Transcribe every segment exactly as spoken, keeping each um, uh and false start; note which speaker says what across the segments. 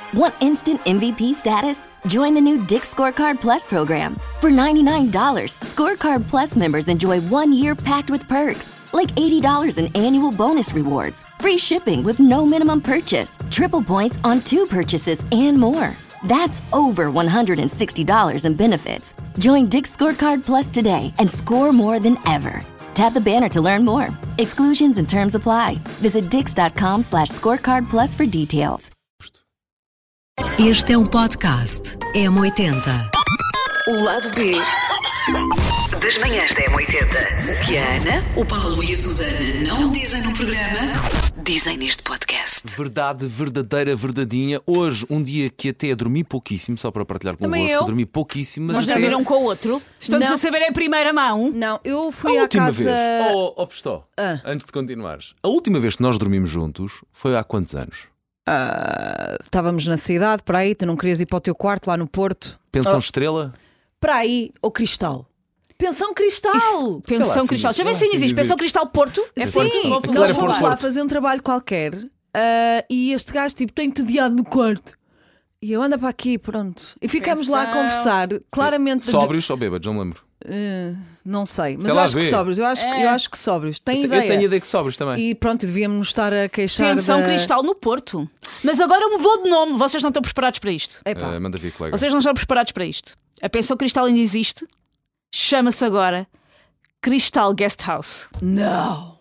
Speaker 1: Want instant M V P status? Join the new Dick's Scorecard Plus program. For ninety-nine dollars, Scorecard Plus members enjoy one year packed with perks, like eighty dollars in annual bonus rewards, free shipping with no minimum purchase, triple points on two purchases, and more. That's over one hundred sixty dollars in benefits. Join Dick's Scorecard Plus today and score more than ever. Tap the banner to learn more. Exclusions and terms apply. Visit dix.com slash scorecard plus for details.
Speaker 2: Este é um podcast M oitenta.
Speaker 3: O lado B das manhãs da M oitenta. O que a Ana, o Paulo e a Susana não dizem no programa, dizem neste podcast.
Speaker 4: Verdade, verdadeira, verdadeinha. Hoje, um dia que até dormi pouquíssimo, só para partilhar
Speaker 5: Também
Speaker 4: convosco.
Speaker 5: eu.
Speaker 4: Dormi pouquíssimo, mas
Speaker 6: Mas já
Speaker 4: até...
Speaker 6: viram um com o outro? Estamos
Speaker 5: Não.
Speaker 6: a saber em primeira mão.
Speaker 5: Não, eu fui
Speaker 4: A
Speaker 5: à
Speaker 4: última
Speaker 5: casa.
Speaker 4: vez, oh, oh Pestó,
Speaker 5: Ah.
Speaker 4: antes de continuares, a última vez que nós dormimos juntos foi há quantos anos?
Speaker 5: Ah, estávamos na cidade, para aí, tu não querias ir para o teu quarto lá no Porto?
Speaker 4: Pensão
Speaker 5: Oh.
Speaker 4: Estrela?
Speaker 5: Para aí, ou Cristal? Pensão Cristal!
Speaker 6: Pensão
Speaker 4: assim
Speaker 6: Cristal.
Speaker 4: diz,
Speaker 6: Já vem
Speaker 4: lá
Speaker 6: sem
Speaker 4: assim
Speaker 6: existe.
Speaker 4: diz
Speaker 6: Pensão
Speaker 4: isto.
Speaker 6: Cristal Porto? É
Speaker 5: Sim,
Speaker 6: Porto?
Speaker 4: Aquilo
Speaker 5: nós
Speaker 4: era
Speaker 5: fomos
Speaker 4: Porto.
Speaker 5: lá fazer um trabalho qualquer ah, e este gajo tipo tem entediado no quarto. E eu ando para aqui, pronto. E ficamos lá a
Speaker 6: Pensão.
Speaker 5: conversar, claramente. de-
Speaker 4: Sóbrios ou bêbados? Não me lembro.
Speaker 5: Ah, não sei, mas
Speaker 4: Sei
Speaker 5: eu
Speaker 4: lá,
Speaker 5: acho que
Speaker 4: vê.
Speaker 5: sóbrios. Eu acho, que-
Speaker 6: É.
Speaker 5: eu acho que sóbrios. Tem
Speaker 4: Eu
Speaker 5: ideia?
Speaker 4: tenho ideia que sóbrios também.
Speaker 5: E pronto, devíamos nos estar a queixar.
Speaker 6: Pensão
Speaker 5: da...
Speaker 6: Cristal no Porto. Mas agora mudou de nome. Vocês não estão preparados para isto.
Speaker 5: Epá.
Speaker 4: Uh, manda vir, colega.
Speaker 6: Vocês não estão preparados para isto. A Pensão Cristal ainda existe. Chama-se agora Cristal Guest House.
Speaker 5: Não!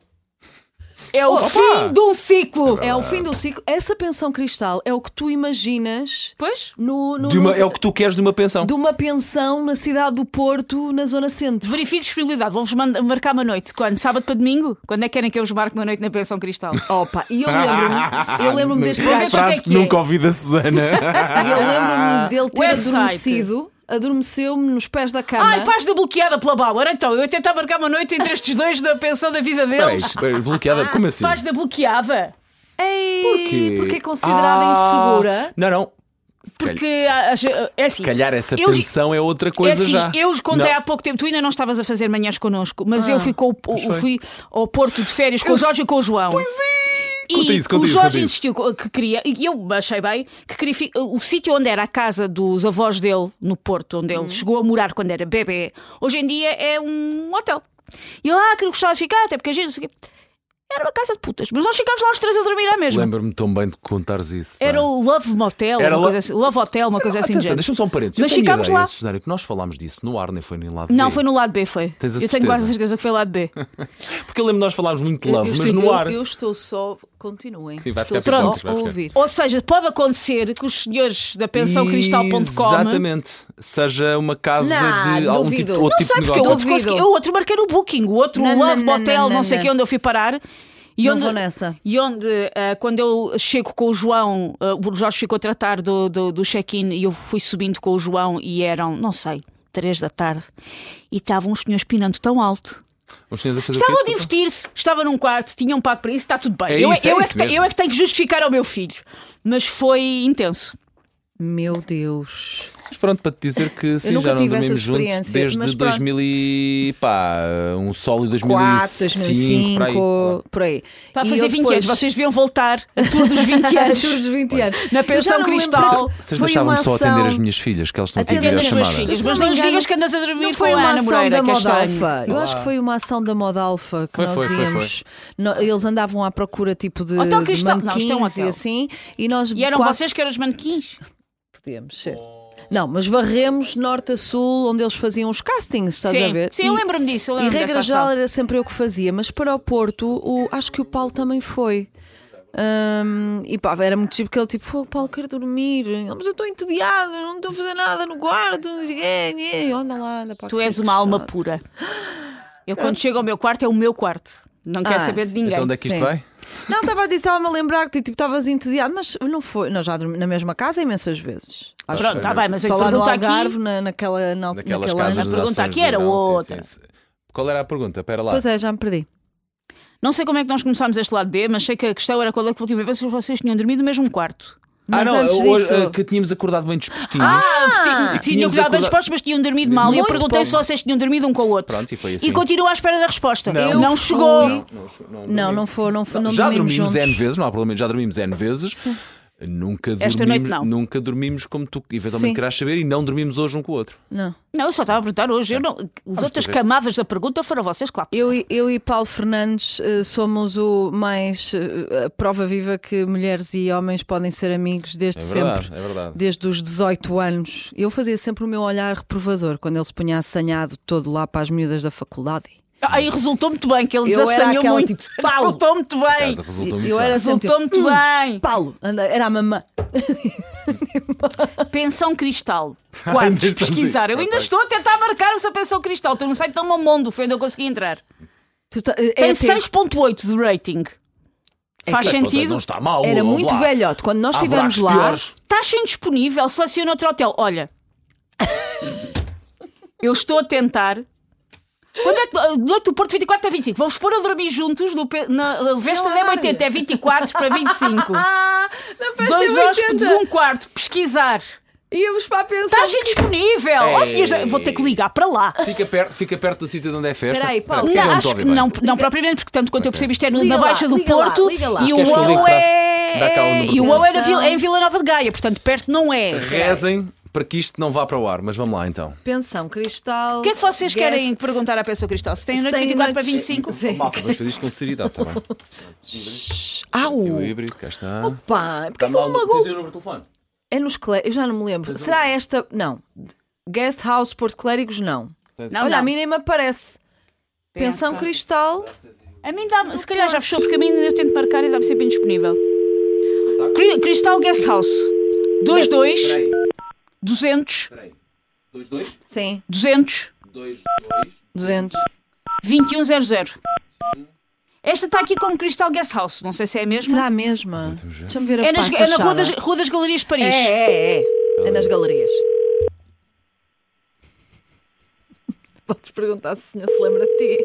Speaker 6: É o
Speaker 5: Opa!
Speaker 6: fim de um ciclo.
Speaker 5: É o fim do ciclo. Essa pensão Cristal é o que tu imaginas
Speaker 6: Pois?
Speaker 5: no, no,
Speaker 4: De uma-
Speaker 5: no-
Speaker 4: é o que tu queres de uma pensão.
Speaker 5: de uma pensão na cidade do Porto, na zona centro.
Speaker 6: Verifique disponibilidade. Vou-vos manda- marcar uma noite. Quando? Sábado para domingo? Quando é que querem que eu vos marque uma noite na Pensão Cristal?
Speaker 5: Opa, e eu lembro-me eu lembro-me deste
Speaker 6: Vou ver
Speaker 5: gajo.
Speaker 6: quanto é
Speaker 4: Frase
Speaker 6: que
Speaker 4: que
Speaker 6: é.
Speaker 4: nunca ouvi da Susana.
Speaker 5: E eu lembro-me dele ter
Speaker 6: Website.
Speaker 5: adormecido, adormeceu-me nos pés da cama.
Speaker 6: Ai, paz da bloqueada pela Bauer. Então, eu ia tentar marcar uma noite entre estes dois da pensão da vida
Speaker 4: Peraí,
Speaker 6: deles.
Speaker 4: peraí, bloqueada, como assim?
Speaker 6: Paz da bloqueada.
Speaker 5: Ei,
Speaker 4: Porquê?
Speaker 5: porque é considerada
Speaker 4: Ah,
Speaker 5: insegura.
Speaker 4: Não, não. Se calhar-
Speaker 6: Porque ah, ah, é assim.
Speaker 4: Se calhar essa
Speaker 6: eu-
Speaker 4: pensão é outra
Speaker 6: É
Speaker 4: coisa
Speaker 6: assim,
Speaker 4: já.
Speaker 6: eu contei
Speaker 4: Não.
Speaker 6: há pouco tempo, tu ainda não estavas a fazer manhãs connosco, mas
Speaker 5: Ah,
Speaker 6: eu fui, com, o-
Speaker 4: foi.
Speaker 6: fui ao Porto de férias com o Jorge e com o João. Pois é! E
Speaker 4: Conta isso, conta
Speaker 6: o
Speaker 4: isso,
Speaker 6: Jorge
Speaker 4: conta isso.
Speaker 6: insistiu que queria, e eu achei bem, que queria fi- o sítio onde era a casa dos avós dele, no Porto, onde
Speaker 4: Uhum.
Speaker 6: ele chegou a morar quando era bebê, hoje em dia é um hotel. E lá que ele gostava de ficar, até porque a gente não sei o quê. Era uma casa de putas, mas nós ficámos lá os três a dormir à mesma.
Speaker 4: Lembro-me tão bem de contares isso. pá.
Speaker 6: Era o Love Motel,
Speaker 4: Era
Speaker 6: uma
Speaker 4: lo-
Speaker 6: coisa assim, Love Hotel, uma coisa assim. de
Speaker 4: Atenção,
Speaker 6: género.
Speaker 4: deixa-me só um parênteses.
Speaker 6: Mas
Speaker 4: eu tenho
Speaker 6: ficámos
Speaker 4: ideia,
Speaker 6: lá.
Speaker 4: Susana, que nós falámos disso no ar, nem foi nem lá de
Speaker 6: Não,
Speaker 4: B.
Speaker 6: foi no lado B, foi.
Speaker 4: Tens a
Speaker 6: Eu tenho
Speaker 4: certeza?
Speaker 6: quase a certeza que foi lado B.
Speaker 4: Porque eu lembro de nós falarmos muito de love,
Speaker 5: Eu-
Speaker 4: mas
Speaker 5: eu-
Speaker 4: no ar.
Speaker 5: Eu estou só. Continuem.
Speaker 4: Sim, vai
Speaker 5: estou
Speaker 4: ficar
Speaker 5: só
Speaker 4: picante, vai
Speaker 5: a
Speaker 4: ficar.
Speaker 5: ouvir.
Speaker 6: Ou seja, pode acontecer que os senhores da pensão cristal ponto com
Speaker 4: Exatamente. Seja uma casa
Speaker 5: Não,
Speaker 4: de algum
Speaker 5: duvido.
Speaker 4: tipo, outro
Speaker 5: Não
Speaker 4: tipo
Speaker 6: sabe
Speaker 4: de
Speaker 6: porque o
Speaker 4: negócio.
Speaker 6: outro,
Speaker 5: Duvido.
Speaker 6: consegui, o outro marquei no Booking, o outro
Speaker 5: Não,
Speaker 6: Love
Speaker 5: não, não,
Speaker 6: Motel,
Speaker 5: não,
Speaker 6: não,
Speaker 5: não,
Speaker 6: sei
Speaker 5: não.
Speaker 6: que onde eu fui parar. E
Speaker 5: Não
Speaker 6: onde,
Speaker 5: vou nessa.
Speaker 6: E onde, ah, quando eu chego com o João, ah, o Jorge ficou a tratar do, do, do check-in e eu fui subindo com o João e eram, não sei, três da tarde e estavam os senhores pinando tão alto.
Speaker 4: Os senhores a fazer o
Speaker 6: Estavam a
Speaker 4: quê?
Speaker 6: divertir-se, estava num quarto, tinham pago para isso, está tudo bem.
Speaker 4: É
Speaker 6: eu,
Speaker 4: isso, é
Speaker 6: eu,
Speaker 4: isso
Speaker 6: que te-
Speaker 4: mesmo.
Speaker 6: eu é que tenho que justificar ao meu filho. Mas foi intenso.
Speaker 5: Meu Deus.
Speaker 4: Mas pronto, para te dizer que sim,
Speaker 5: nunca
Speaker 4: já não
Speaker 5: tive essa
Speaker 4: dormimos juntos
Speaker 5: experiência, mas
Speaker 4: desde
Speaker 5: pronto.
Speaker 4: dois mil e pá, um sólido dois mil
Speaker 5: quatro,
Speaker 4: e
Speaker 5: dois mil e
Speaker 4: cinco, por aí.
Speaker 5: cinco, por aí.
Speaker 6: Está a
Speaker 5: E
Speaker 6: fazer
Speaker 5: eu
Speaker 6: vinte
Speaker 5: depois-
Speaker 6: anos, vocês deviam voltar a tour dos vinte anos.
Speaker 5: Tour dos vinte anos.
Speaker 6: Na
Speaker 5: Eu já
Speaker 6: pensão
Speaker 5: não me lembro-
Speaker 6: cristal.
Speaker 4: Vocês
Speaker 5: Foi
Speaker 4: deixavam-me
Speaker 5: uma
Speaker 4: só
Speaker 5: ação-
Speaker 4: atender as minhas filhas, que elas estão a
Speaker 5: Atender
Speaker 4: pedir a
Speaker 6: Atende as tuas
Speaker 4: chamada.
Speaker 6: filhas,
Speaker 5: Se
Speaker 6: mas
Speaker 5: não
Speaker 6: não
Speaker 5: me
Speaker 6: nos
Speaker 5: engano,
Speaker 6: digas que andas a dormir
Speaker 5: Não
Speaker 6: com
Speaker 5: foi
Speaker 6: a
Speaker 5: uma
Speaker 6: Ana
Speaker 5: ação
Speaker 6: Moreira,
Speaker 5: da
Speaker 6: que é
Speaker 5: Moda
Speaker 6: estranho.
Speaker 5: Alfa. Eu acho que foi uma ação da Moda Alfa que
Speaker 4: Foi,
Speaker 5: nós
Speaker 4: foi, foi,
Speaker 5: íamos. No- eles andavam à procura tipo de,
Speaker 6: Hotel
Speaker 5: de
Speaker 6: Cristal. Não, isto é um
Speaker 5: manequins e
Speaker 6: hotel.
Speaker 5: assim. E nós
Speaker 6: E eram
Speaker 5: quase
Speaker 6: vocês que eram os manequins?
Speaker 5: podíamos ser. Não, mas varremos norte a sul, onde eles faziam os castings, estás
Speaker 6: Sim,
Speaker 5: a ver?
Speaker 6: sim,
Speaker 5: E-
Speaker 6: eu lembro-me disso. Eu
Speaker 5: E
Speaker 6: lembro
Speaker 5: regra
Speaker 6: dessa
Speaker 5: geral
Speaker 6: ação.
Speaker 5: era sempre eu que fazia, mas para o Porto, o- acho que o Paulo também foi. Hum, e pá, era muito tipo que ele tipo, "Fogo, Paulo, quero dormir, mas eu estou entediado, não estou a fazer nada no quarto, não sei o quê, anda lá, anda para
Speaker 6: Tu
Speaker 5: aqui,
Speaker 6: és
Speaker 5: que
Speaker 6: uma alma
Speaker 5: chato."
Speaker 6: pura. Eu quando chego ao meu quarto é o meu quarto. Não quero
Speaker 5: Ah,
Speaker 6: saber de ninguém.
Speaker 4: Então onde é que isto
Speaker 5: Sim.
Speaker 4: vai?
Speaker 5: Não, estava a dizer, estava-me a lembrar que tipo, estavas entediado, mas não foi. Nós já dormimos na mesma casa imensas vezes. Acho
Speaker 6: Pronto,
Speaker 5: que
Speaker 6: está bem, mas a
Speaker 5: só lá no
Speaker 6: pergunta
Speaker 5: Algarve,
Speaker 6: aqui...
Speaker 5: na, naquela, na,
Speaker 4: Naquelas
Speaker 5: naquela
Speaker 4: casas
Speaker 6: A
Speaker 4: das
Speaker 6: pergunta
Speaker 4: ações
Speaker 6: aqui
Speaker 4: de
Speaker 6: era
Speaker 4: verão, sim,
Speaker 6: outra.
Speaker 4: sim, sim. Qual era a pergunta? Espera lá.
Speaker 5: Pois é, já me perdi.
Speaker 6: Não sei como é que nós começámos este lado B, mas sei que a questão era qual é que a última vez que vocês tinham dormido no mesmo quarto.
Speaker 5: Mas
Speaker 4: ah, não,
Speaker 5: antes
Speaker 4: hoje,
Speaker 5: disso-
Speaker 4: eh, que tínhamos acordado bem dispostinhos.
Speaker 6: Ah,
Speaker 4: E
Speaker 6: tinham
Speaker 4: tínhamos
Speaker 6: cuidado bem
Speaker 4: acordado-
Speaker 6: dispostos, mas tinham dormido mal. E eu
Speaker 5: Muito
Speaker 6: perguntei se
Speaker 5: pouco.
Speaker 6: vocês tinham dormido um com o outro.
Speaker 4: Pronto, e foi assim.
Speaker 6: E continuo à espera da resposta.
Speaker 4: Não.
Speaker 5: Eu
Speaker 6: Não
Speaker 5: fui-
Speaker 6: chegou.
Speaker 4: Não, não, não,
Speaker 5: Não, não foi, não foi, não
Speaker 4: já
Speaker 5: dormimos
Speaker 4: dormimos
Speaker 5: juntos.
Speaker 4: N vezes, não há problema, já dormimos N vezes. Nunca
Speaker 6: Esta
Speaker 4: dormimos,
Speaker 6: noite não.
Speaker 4: nunca dormimos como tu eventualmente
Speaker 5: Sim.
Speaker 4: querás saber e não dormimos hoje um com o outro.
Speaker 5: Não.
Speaker 6: Não, eu só estava a perguntar hoje. Eu não... As outras
Speaker 4: tu vês.
Speaker 6: camadas da pergunta foram vocês, claro.
Speaker 5: Eu, e- eu e Paulo Fernandes eh, somos o mais eh, a prova viva que mulheres e homens podem ser amigos desde
Speaker 4: É verdade,
Speaker 5: sempre.
Speaker 4: é verdade.
Speaker 5: Desde os dezoito anos. Eu fazia sempre o meu olhar reprovador quando ele se punha assanhado todo lá para as miúdas da faculdade.
Speaker 6: Aí resultou muito bem, que ele
Speaker 5: Eu era
Speaker 6: desassanhou
Speaker 5: aquela,
Speaker 6: muito.
Speaker 5: tipo, Paulo.
Speaker 6: Resultou muito bem.
Speaker 4: Casa resultou muito
Speaker 5: Eu
Speaker 4: bem.
Speaker 5: era sempre
Speaker 6: Resultou muito bem.
Speaker 5: Paulo, anda, era a mamã.
Speaker 6: Pensão Cristal.
Speaker 4: Ainda
Speaker 6: Quartos,
Speaker 4: estamos
Speaker 6: pesquisar. Eu
Speaker 4: aí.
Speaker 6: ainda estou a tentar marcar essa Pensão Cristal. Estou no site tão mamondo, foi onde eu consegui entrar.
Speaker 5: Tu tá- é
Speaker 6: Tem
Speaker 5: até-
Speaker 6: seis ponto oito de rating. Faz
Speaker 5: que-
Speaker 6: sentido?
Speaker 4: Não está mal.
Speaker 5: Era
Speaker 4: vamos
Speaker 5: muito
Speaker 4: lá.
Speaker 5: velhote. Quando nós
Speaker 4: Há
Speaker 5: estivemos
Speaker 4: buracos
Speaker 5: lá,
Speaker 4: piores.
Speaker 6: Taxa indisponível, seleciona outro hotel. Olha, eu estou a tentar. Quando é que, noite do Porto vinte e quatro para vinte e cinco? Vamos pôr a dormir juntos no, pe- na Vesta da M oitenta, é vinte e quatro para vinte e cinco.
Speaker 5: Ah, na festa
Speaker 6: Dois
Speaker 5: oitenta.
Speaker 6: hóspedes, um quarto, pesquisar.
Speaker 5: Íamos para a pensão.
Speaker 6: Taxa indisponível.
Speaker 4: Ei.
Speaker 6: Oh, senhores, vou ter que ligar para lá.
Speaker 4: Fica perto, fica perto do sítio de onde é festa.
Speaker 5: Espera aí, Paulo.
Speaker 4: Espera,
Speaker 6: Não,
Speaker 4: porque é
Speaker 6: acho
Speaker 4: que
Speaker 6: que
Speaker 4: eu
Speaker 6: não,
Speaker 4: não estou a ouvir bem.
Speaker 6: não propriamente, porque tanto quanto eu percebi, isto é
Speaker 5: Liga
Speaker 6: na
Speaker 5: lá,
Speaker 6: Baixa do
Speaker 5: liga lá,
Speaker 6: Porto
Speaker 5: liga lá.
Speaker 6: e o
Speaker 4: Queres que eu ligue
Speaker 6: O
Speaker 4: para-
Speaker 6: é,
Speaker 4: dá cá o número
Speaker 6: e o
Speaker 4: do
Speaker 6: O é, na
Speaker 5: telefone.
Speaker 6: Vila- é em Vila Nova de Gaia, portanto perto não é.
Speaker 4: Rezem para que isto não vá para o ar, mas vamos lá então.
Speaker 5: Pensão Cristal.
Speaker 6: O que é que vocês
Speaker 5: guest-
Speaker 6: querem perguntar à Pensão Cristal? Se tem a
Speaker 5: Se
Speaker 6: noite
Speaker 5: tem
Speaker 6: vinte e quatro para
Speaker 5: noites-
Speaker 6: vinte e cinco?
Speaker 5: Sim.
Speaker 4: Malta, vamos fazer isto com seriedade, está bem?
Speaker 5: Au!
Speaker 4: O híbrido, cá está.
Speaker 5: Pá, porque é que
Speaker 4: Dá-me lá
Speaker 5: eu
Speaker 4: o
Speaker 5: me
Speaker 4: número-
Speaker 5: magoou?
Speaker 4: tens o número de telefone?
Speaker 5: É nos Clérigos, eu já não me lembro. Será esta? Não. Guest House Porto Clérigos, não.
Speaker 6: Não,
Speaker 5: Olha,
Speaker 6: não.
Speaker 5: a mim nem me aparece. Pensão
Speaker 6: Pensa.
Speaker 5: Cristal.
Speaker 6: A mim dá se calhar já fechou, porque a mim eu tento marcar e dá-me sempre indisponível. Cri- Cristal Guest House. dois dois,
Speaker 4: Espera aí,
Speaker 6: duzentos,
Speaker 4: espera aí. dois dois,
Speaker 5: Sim,
Speaker 6: duzentos,
Speaker 4: dois dois,
Speaker 5: duzentos.
Speaker 6: vinte e um zero zero. Esta está aqui como Cristal Guest House, não sei se é a mesma.
Speaker 5: Será a mesma? Deixa-me ver a
Speaker 6: É, nas,
Speaker 5: parte
Speaker 6: é na Rua
Speaker 5: fachada.
Speaker 6: das, Rua das Galerias de Paris.
Speaker 5: É, é, é. É nas galerias. Podes perguntar se o senhor se lembra de ti.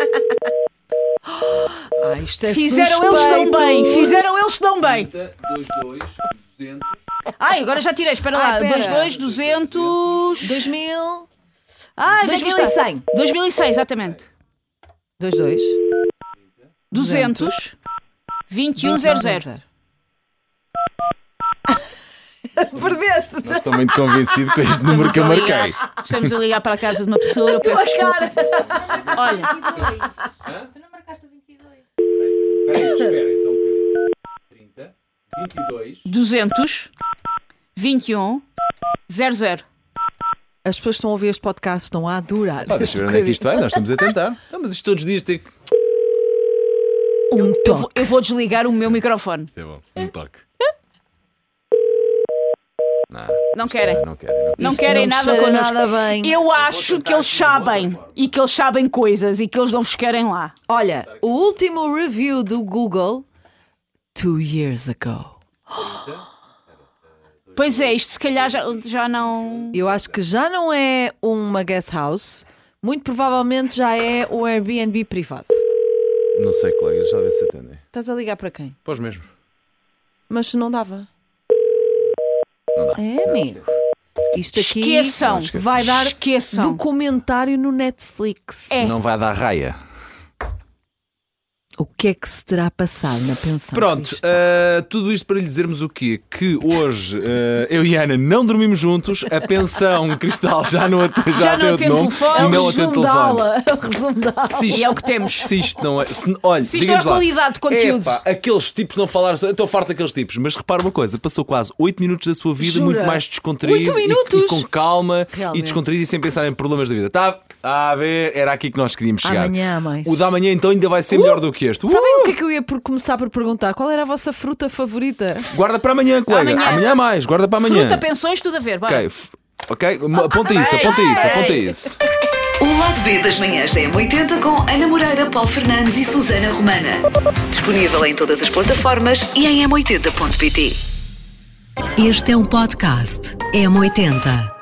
Speaker 5: Ah, isto é
Speaker 6: Fizeram eles tão
Speaker 5: suspeito.
Speaker 6: bem, fizeram eles tão bem.
Speaker 4: dois dois, duzentos.
Speaker 6: Ai, agora já tirei, espera
Speaker 5: Ai,
Speaker 6: lá.
Speaker 5: pera.
Speaker 6: dois dois, duzentos.
Speaker 5: dois mil.
Speaker 6: Ai,
Speaker 5: dois mil e cem.
Speaker 6: dois mil e cem, exatamente.
Speaker 5: dois dois.
Speaker 6: duzentos, vinte e um zero zero.
Speaker 5: Perdeste.
Speaker 4: Não estou muito convencido com este número que eu marquei.
Speaker 6: Estamos a ligar para a casa de uma pessoa, eu peço
Speaker 5: Tua
Speaker 6: desculpa.
Speaker 5: cara.
Speaker 6: Olha,
Speaker 4: Espera aí, esperem, só um bocadinho. trinta, vinte e dois.
Speaker 6: duzentos, vinte e um, zero zero.
Speaker 5: As pessoas que estão a ouvir este podcast estão a adorar.
Speaker 4: Ah, deixa eu ver onde é que isto vai, nós estamos a tentar. Então, mas isto todos os dias tem que.
Speaker 5: Um
Speaker 6: Eu vou,
Speaker 5: toque.
Speaker 6: eu vou desligar o meu microfone.
Speaker 4: É bom, um toque. Não,
Speaker 6: Não querem.
Speaker 4: não querem.
Speaker 6: Não
Speaker 5: Isto
Speaker 6: querem
Speaker 5: não
Speaker 6: nada
Speaker 5: cheira
Speaker 6: connosco.
Speaker 5: nada bem.
Speaker 6: Eu acho que eles sabem e que eles sabem coisas e que eles não vos querem lá.
Speaker 5: Olha, o último review do Google, two years ago.
Speaker 6: Pois é, isto se calhar já, já não.
Speaker 5: Eu acho que já não é uma guest house, muito provavelmente já é o Airbnb privado.
Speaker 4: Não sei, colegas, já vê se atendem.
Speaker 5: Estás a ligar para quem?
Speaker 4: Pois mesmo.
Speaker 5: Mas não dava.
Speaker 4: Não dá.
Speaker 5: É, amigo. Isto aqui
Speaker 6: Esqueçam.
Speaker 5: vai dar
Speaker 6: Esqueçam.
Speaker 5: documentário no Netflix.
Speaker 6: É.
Speaker 4: Não vai dar raia.
Speaker 5: O que é que se terá passado na pensão?
Speaker 4: Pronto,
Speaker 5: Cristal?
Speaker 4: uh, tudo isto para lhe dizermos o quê? Que hoje uh, eu e a Ana não dormimos juntos, a pensão Cristal já não atende,
Speaker 6: Já não
Speaker 4: atende
Speaker 6: atende
Speaker 4: o nome
Speaker 6: telefone.
Speaker 4: e
Speaker 5: é o
Speaker 4: não
Speaker 5: resumo
Speaker 4: atende
Speaker 5: da
Speaker 4: telefone.
Speaker 5: aula. É o resumo da aula.
Speaker 4: Se isto,
Speaker 6: E é o que temos.
Speaker 4: Se isto não é. Se, olha,
Speaker 6: Se isto
Speaker 4: diga-nos
Speaker 6: não é
Speaker 4: lá.
Speaker 6: qualidade de conteúdo.
Speaker 4: Epá, aqueles tipos não falaram. Eu estou farto daqueles tipos, mas repara uma coisa: passou quase oito minutos da sua vida,
Speaker 5: Jura?
Speaker 4: muito mais descontraído
Speaker 5: Oito
Speaker 4: e-
Speaker 5: minutos?
Speaker 4: E, com calma
Speaker 5: Realmente.
Speaker 4: e descontraído e sem pensar em problemas da vida. Está tá a ver? Era aqui que nós queríamos chegar.
Speaker 5: Amanhã, mais.
Speaker 4: O da manhã então ainda vai ser melhor do que este. Uh!
Speaker 5: Sabem o que é que eu ia por começar por perguntar? Qual era a vossa fruta favorita?
Speaker 4: Guarda para amanhã, colega.
Speaker 6: Amanhã.
Speaker 4: Amanhã, mais. Guarda para amanhã.
Speaker 6: Fruta, pensões, tudo a ver. Bora.
Speaker 4: Ok, f- ok. Aponta isso, aponta isso, aponta isso.
Speaker 3: O lado B das manhãs da M oitenta com Ana Moreira, Paulo Fernandes e Susana Romana. Disponível em todas as plataformas e em m oitenta ponto pt.
Speaker 2: Este é um podcast M oitenta.